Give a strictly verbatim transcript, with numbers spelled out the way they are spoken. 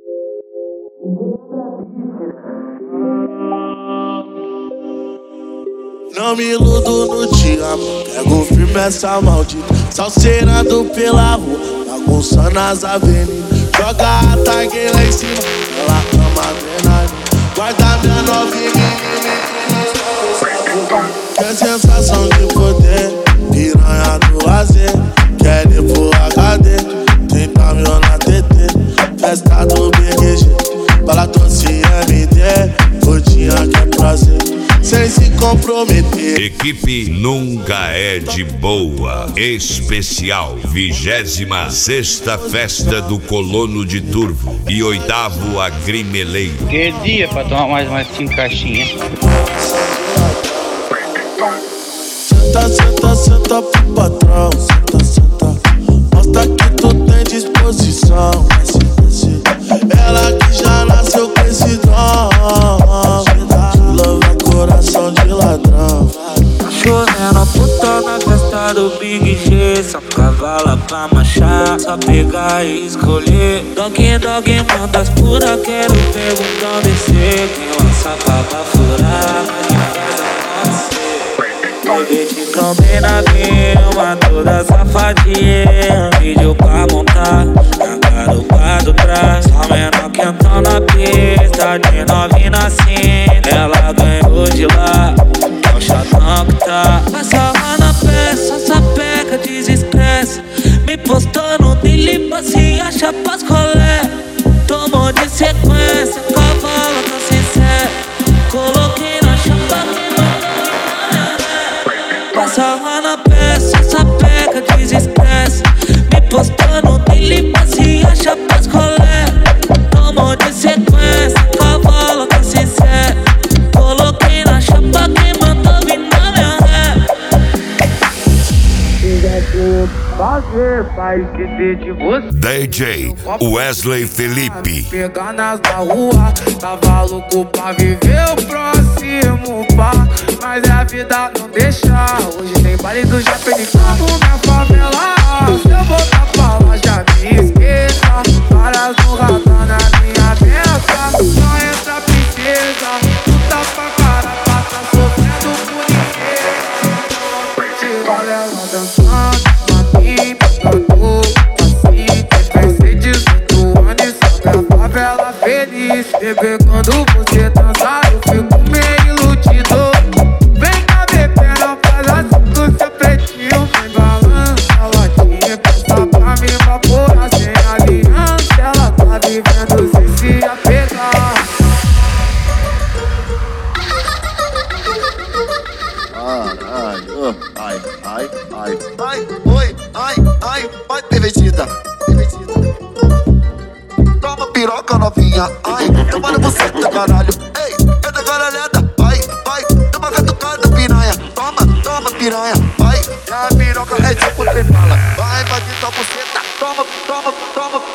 Não me iludo no te amo, pego firme essa maldita, salseirando pela rua, bagunçando as avenidas. Joga a tag lá em cima, ela ama adrenalina, guarda minha novinha. Quer sensação de poder, piranha do lazer, quer ir pro H D, trinta mil na T T, festa do B G G, bala doce M D, rodinha que é prazer, sem se comprometer. Equipe Nunca É de Boa. Especial vigésima sexta Festa do Colono de Turvo e oitavo Agrimeleiro. Que dia pra tomar mais umas cinco caixinhas. Senta, senta, senta pro patrão. Senta, senta, mostra que tu tem disposição. Desce, desce. Ela que já nasceu com esse dom, lava coração de ladrão. Chovendo puta na festa do Big G, só cavala pra marchar, só pegar e escolher. Dog, dog, manda as pura, quero perguntar descer. Quem lança pra furar, baby, te trombei na firma, toda safadinha. Vídeo pra montar, na garupa do trás. Só menor quentão na pista, de novinha assim. Ela ganhou de lá, é o chatão que tá. Passa lá na peça, sapeca, desestressa. Me postou no dele pra se achar pras colé. Tomou de sequência, cavalo tá sincero. Coloquei na chapa que passa lá na peça, sapeca, desestressa. Me postando dele pra se achar pras colé. Tomou de sequência, cavalo tá sincero. Coloquei na chapa quem mandou vir na minha ré. Fazer pra esquecer de você. D J Wesley Felipe. Pegar nas da rua, tava louco pra viver o próximo pá. Mas a vida não deixa. Hoje tem baile do Japenicano, minha favela. Se eu voltar pra lá já me esqueça. Várias no radar na minha meta. Não entra princesa, luta pra cara, tá sofrendo por ninguém. Se olha ela dançando, favela feliz, bebê, quando você dançar eu fico meio iludido. Vem cá, bebê, não faz assim com seu pretinho. Vem balança a latinha, pensa pra me evaporar sem aliança. Ela tá vivendo sem se apegar. Caralho, ai, ai, ai, ai, oi, ai, ai, vai, bebezida, bebezida. Toma piroca novinha, ai, toma no buceta, caralho. Ei, cada caralhada, vai, vai, toma catucada, piranha. Toma, toma, piranha, vai. A piroca é tipo trepala, vai, vai de sua buceta. Toma, toma, toma.